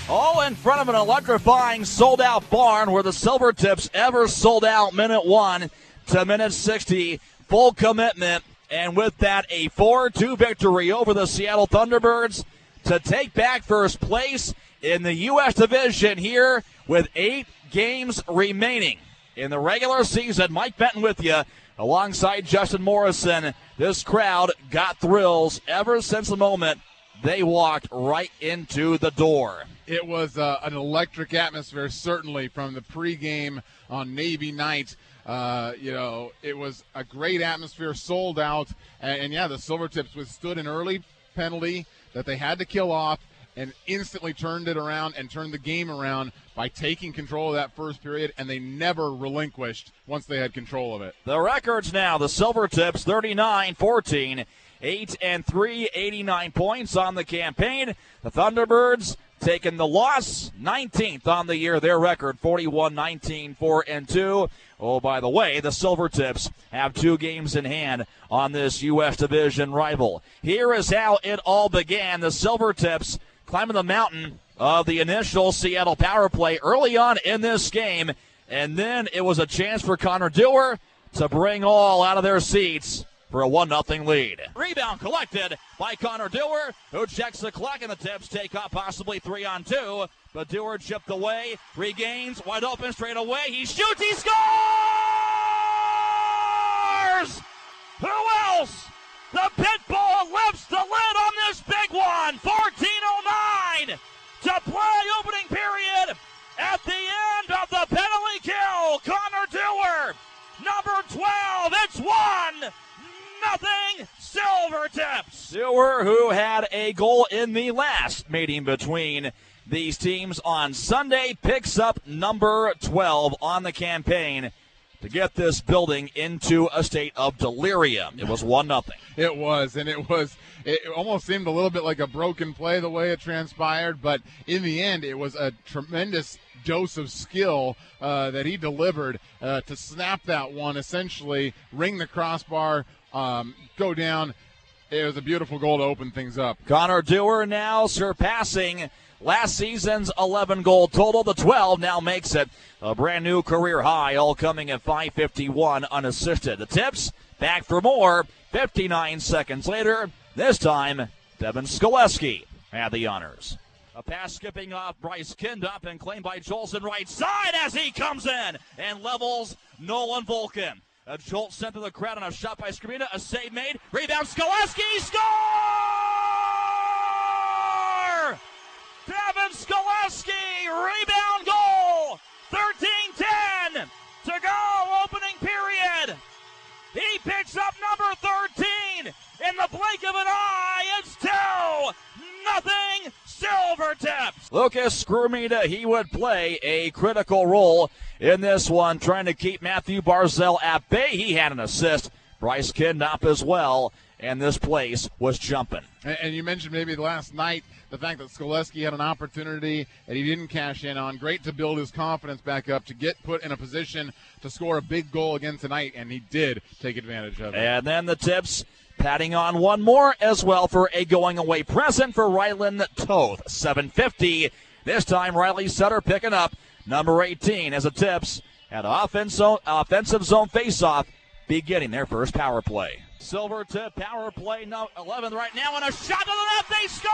All in front of an electrifying sold-out barn where the Silvertips ever sold out minute 1 to minute 60. Full commitment, and with that, a 4-2 victory over the Seattle Thunderbirds to take back first place in the U.S. division here with 8 games remaining in the regular season. Mike Benton with you alongside Justin Morrison. This crowd got thrills ever since the moment they walked right into the door. It was an electric atmosphere, certainly, from the pregame on Navy night. It was a great atmosphere, sold out. And the Silvertips withstood an early penalty that they had to kill off and instantly turned it around and turned the game around by taking control of that first period, and they never relinquished once they had control of it. The records now, the Silvertips 39-14, 8-3, 89 points on the campaign. The Thunderbirds taking the loss, 19th on the year, their record 41-19, 4-2. Oh, by the way, the Silvertips have 2 games in hand on this U.S. division rival. Here is how it all began. The Silvertips climbing the mountain of the initial Seattle power play early on in this game, and then it was a chance for Connor Dewar to bring all out of their seats for a 1-0 lead. Rebound collected by Connor Dewar, who checks the clock, and the Tips take up possibly 3-on-2. But Dewar chipped away, regains, wide open straight away. He shoots, he scores! Who else? The Pitbull lifts the lid on this big one. 14:09 to play opening period. At the end of the penalty kill, Connor Dewar, number 12, it's 1-0 Silvertips. Dewar, who had a goal in the last meeting between these teams on Sunday, picks up number 12 on the campaign to get this building into a state of delirium. It was 1-0. It was, and it almost seemed a little bit like a broken play the way it transpired, but in the end it was a tremendous dose of skill that he delivered to snap that one, essentially ring the crossbar, go down. It was a beautiful goal to open things up. Connor Dewar now surpassing last season's 11-goal total. The 12 now makes it a brand new career high, all coming at 5:51 unassisted. The Tips back for more 59 seconds later. This time, Devin Skoleski had the honors. A pass skipping off Bryce Kindup and claimed by Jolson right side as he comes in and levels Nolan Volkin. A jolt sent to the crowd on a shot by Skrina. A save made. Rebound, Skoleski, score! Devin Skoleski, rebound goal! 13-10 to go, opening period. He picks up number 13. In the blink of an eye, it's 2-0 Silvertips. Lucas Skrumida, he would play a critical role in this one, trying to keep Matthew Barzell at bay. He had an assist. Bryce Kindup as well, and this place was jumping. And you mentioned maybe last night the fact that Skoleski had an opportunity that he didn't cash in on. Great to build his confidence back up, to get put in a position to score a big goal again tonight, and he did take advantage of it. And then the Tips patting on one more as well for a going-away present for Ryland Toth. 7:50. This time Riley Sutter picking up number 18 as the Tips had offensive zone face-off beginning their first power play. Silvertip power play 11 right now, and a shot to the left. They score!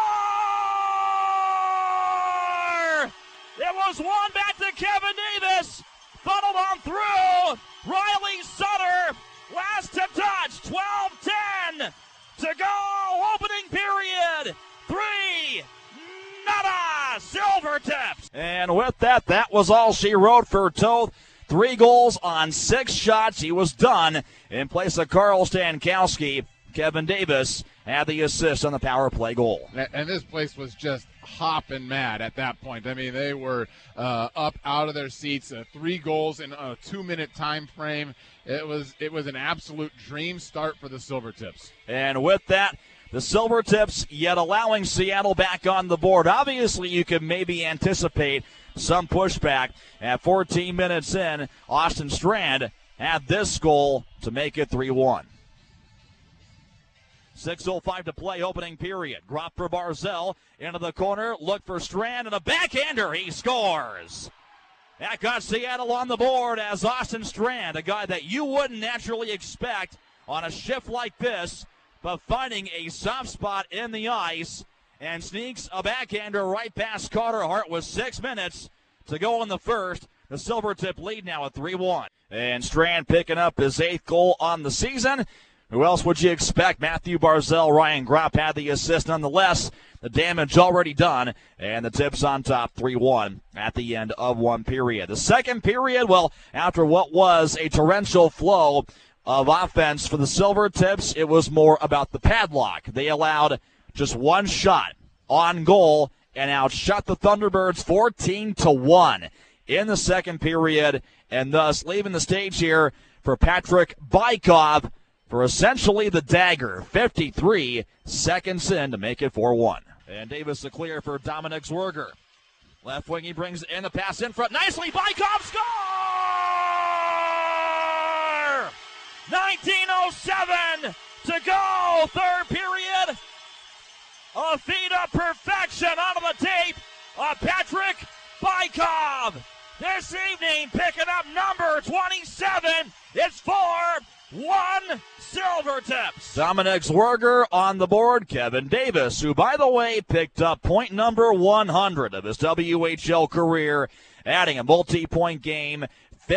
It was one back to Kevin Davis. Funneled on through. Riley Sutter, last to touch. 12-10 to go. Opening period. 3-0 Silvertips. And with that, that was all she wrote for Toth. 3 goals on 6 shots. He was done in place of Carl Stankowski. Kevin Davis had the assist on the power play goal. And this place was just hopping mad at that point. I mean, they were up out of their seats. 3 goals in a 2-minute time frame. It was an absolute dream start for the Silvertips. And with that, the Silvertips yet allowing Seattle back on the board. Obviously, you could maybe anticipate some pushback. At 14 minutes in, Austin Strand had this goal to make it 3-1. 6:05 to play, opening period. Drop for Barzell into the corner. Look for Strand and a backhander. He scores. That got Seattle on the board as Austin Strand, a guy that you wouldn't naturally expect on a shift like this, but finding a soft spot in the ice and sneaks a backhander right past Carter Hart with 6 minutes to go in the first. The Silvertip lead now at 3-1. And Strand picking up his 8th goal on the season. Who else would you expect? Matthew Barzell, Ryan Gropp had the assist nonetheless. The damage already done, and the Tips on top 3-1 at the end of one period. The second period, well, after what was a torrential flow of offense for the Silvertips, it was more about the padlock. They allowed just one shot on goal and outshot the Thunderbirds 14-1 in the second period, and thus leaving the stage here for Patrick Bykov for essentially the dagger. 53 seconds in to make it 4-1. And Davis the clear for Dominic Zwerger. Left wing, he brings in the pass in front. Nicely, Bykov score! 19:07 to go, third period. A feed of perfection onto the tape of Patrick Bykov. This evening picking up number 27. It's 4-1 Silvertips. Dominic Zwerger on the board. Kevin Davis, who, by the way, picked up point number 100 of his WHL career, adding a multi-point game.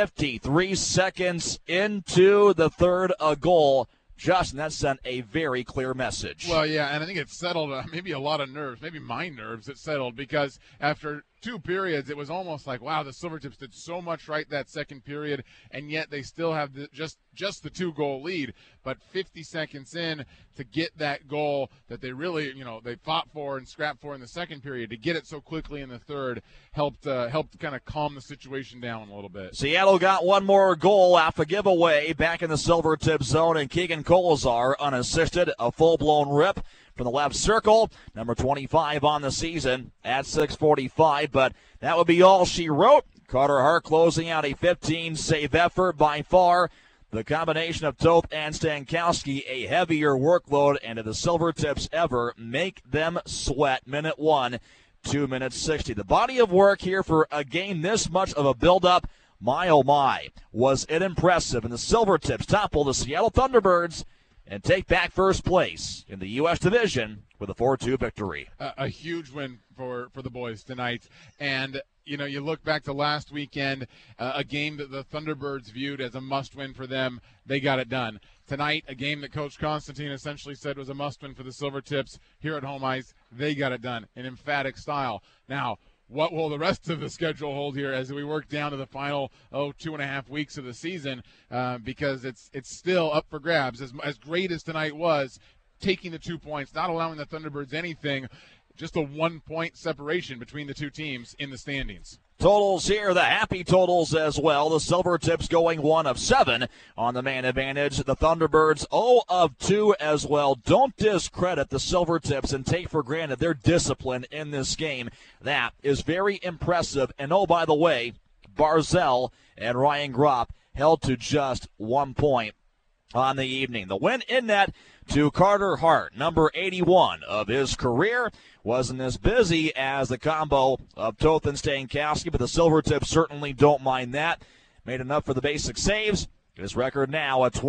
53 seconds into the third, a goal. Justin, that sent a very clear message. Well, yeah, and I think it settled maybe a lot of nerves, maybe my nerves, it settled, because after 2 periods, it was almost like, wow, the Silvertips did so much right that second period, and yet they still have just the 2-goal lead. But 50 seconds in to get that goal that they really, they fought for and scrapped for in the second period, to get it so quickly in the third helped kind of calm the situation down a little bit. Seattle got one more goal off a giveaway back in the Silvertip zone, and Keegan Kolazar unassisted, a full-blown rip from the left circle, number 25 on the season at 6:45, but that would be all she wrote. Carter Hart closing out a 15-save effort. By far the combination of Toth and Stankowski, a heavier workload, and if the Silvertips ever make them sweat, minute 1, 2 minutes 60. The body of work here for a game this much of a build-up, my oh my, was it impressive, and the Silvertips topple the Seattle Thunderbirds and take back first place in the U.S. Division with a 4-2 victory. A huge win for the boys tonight. And, you look back to last weekend, a game that the Thunderbirds viewed as a must-win for them. They got it done. Tonight, a game that Coach Constantine essentially said was a must-win for the Silvertips. Here at home ice, they got it done in emphatic style. Now, what will the rest of the schedule hold here as we work down to the final 2.5 weeks of the season? Because it's still up for grabs. As great as tonight was, taking the 2 points, not allowing the Thunderbirds anything, just a 1-point separation between the two teams in the standings. Totals here, the happy totals as well. The Silvertips going 1 of 7 on the man advantage. The Thunderbirds 0 of 2 as well. Don't discredit the Silvertips and take for granted their discipline in this game. That is very impressive. And oh, by the way, Barzell and Ryan Gropp held to just 1 point on the evening. The win in net to Carter Hart, number 81 of his career. Wasn't as busy as the combo of Toth and Stankowski, but the Silvertips certainly don't mind that. Made enough for the basic saves. His record now at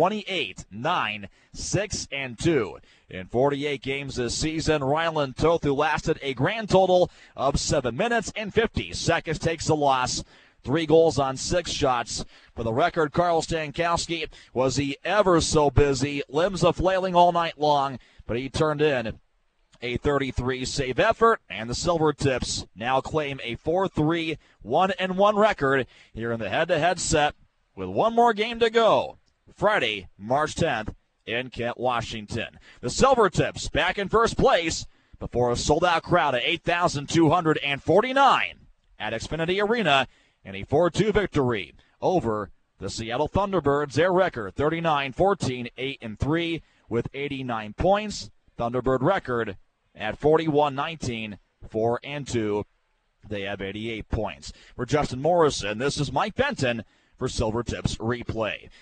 28-9-6-2. In 48 games this season, Ryland Toth, who lasted a grand total of 7 minutes and 50 seconds, takes the loss. 3 goals on 6 shots. For the record, Carl Stankowski, was he ever so busy, limbs a flailing all night long, but he turned in a 33-save effort, and the Silvertips now claim a 4-3, 1-1 record here in the head-to-head set with one more game to go. Friday, March 10th in Kent, Washington. The Silvertips back in first place before a sold-out crowd of 8,249 at Xfinity Arena in a 4-2 victory over the Seattle Thunderbirds. Their record 39-14, 8-3 with 89 points. Thunderbird record at 41-19, 4-2. They have 88 points. For Justin Morrison, this is Mike Benton for Silvertips Replay.